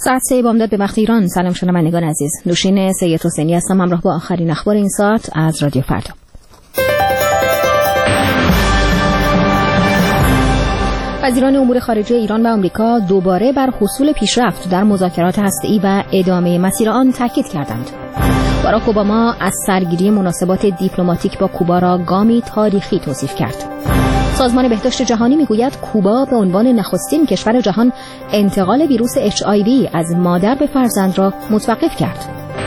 ساعت 3 بامداد به وقت ایران. سلام شنوندگان عزیز. نوشین سید حسینی هستم، همراه با آخرین اخبار این ساعت از رادیو فردا. وزیران امور خارجه ایران و آمریکا دوباره بر حصول پیشرفت در مذاکرات هسته‌ای و ادامه مسیر آن تاکید کردند. باراک اوباما از سرگیری مناسبات دیپلماتیک با کوبا را گامی تاریخی توصیف کرد. سازمان بهداشت جهانی میگوید کوبا به عنوان نخستین کشور جهان انتقال ویروس HIV از مادر به فرزند را متوقف کرد.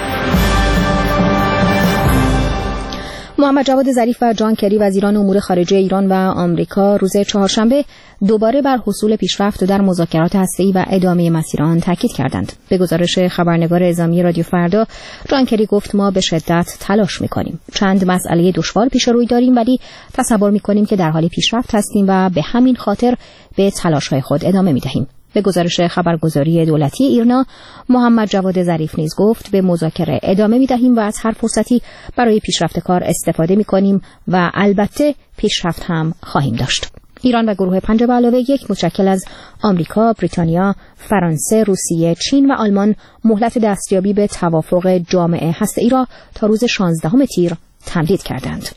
محمد جواد ظریف و جان کری وزیران امور خارجه ایران و آمریکا روز چهارشنبه دوباره بر حصول پیشرفت در مذاکرات هسته‌ای و ادامه مسیر آن تاکید کردند. به گزارش خبرنگار اعزامی رادیو فردا، جان کری گفت ما به شدت تلاش می‌کنیم. چند مسئله دشوار پیش روی داریم ولی تصور می‌کنیم که در حال پیشرفت هستیم و به همین خاطر به تلاش‌های خود ادامه می‌دهیم. به گزارش خبرگزاری دولتی ایرنا، محمد جواد ظریف نیز گفت به مذاکره ادامه می‌دهیم و از هر فرصتی برای پیشرفت کار استفاده می‌کنیم و البته پیشرفت هم خواهیم داشت. ایران و گروه 5+1 متشکل از آمریکا، بریتانیا، فرانسه، روسیه، چین و آلمان مهلت دستیابی به توافق جامع هسته‌ای را تا روز 16 تیر تمدید کردند.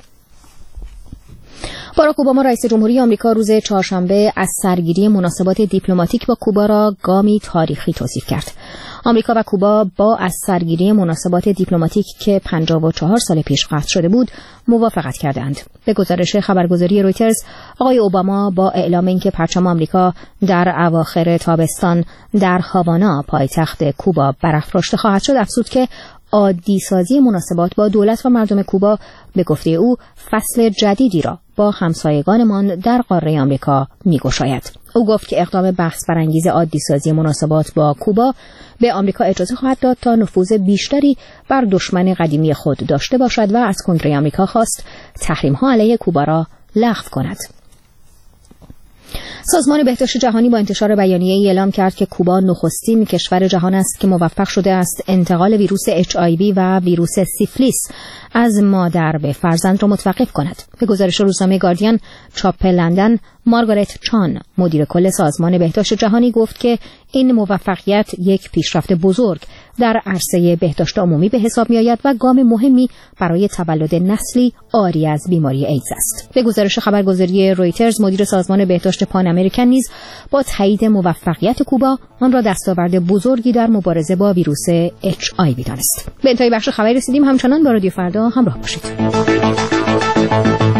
باراک اوباما رئیس جمهوری آمریکا روز چهارشنبه از سرگیری مناسبات دیپلماتیک با کوبا را گامی تاریخی توصیف کرد. آمریکا و کوبا با از سرگیری مناسبات دیپلماتیک که 54 سال پیش قطع شده بود موافقت کردند. به گزارش خبرگزاری رویترز، آقای اوباما با اعلام اینکه پرچم آمریکا در اواخر تابستان در هاوانا پایتخت کوبا برافراشته خواهد شد افزود که عادی سازی مناسبات با دولت و مردم کوبا به گفته او فصل جدیدی را با همسایگانمان در قاره آمریکا می‌گشاید. او گفت که اقدام بحث برانگیز عادی سازی مناسبات با کوبا به آمریکا اجازه خواهد داد تا نفوذ بیشتری بر دشمن قدیمی خود داشته باشد و از کنگره آمریکا خواست تحریم‌ها علیه کوبا را لغو کند. سازمان بهداشت جهانی با انتشار بیانیه‌ای اعلام کرد که کوبا نخستین کشور جهان است که موفق شده است انتقال ویروس HIV و ویروس سیفلیس از مادر به فرزند را متوقف کند. به گزارش روزنامه گاردین چاپ لندن، مارگارت چان، مدیر کل سازمان بهداشت جهانی گفت که این موفقیت یک پیشرفت بزرگ در عرصه بهداشت عمومی به حساب می‌آید و گام مهمی برای تولد نسلی عاری از بیماری ایدز است. به گزارش خبرگزاری رویترز، مدیر سازمان بهداشت پان امریکن نیز با تایید موفقیت کوبا آن را دستاورد بزرگی در مبارزه با ویروس HIV دانست. به انتهای بخش خبری رسیدیم. همچنان با رادیو فردا همراه باشید.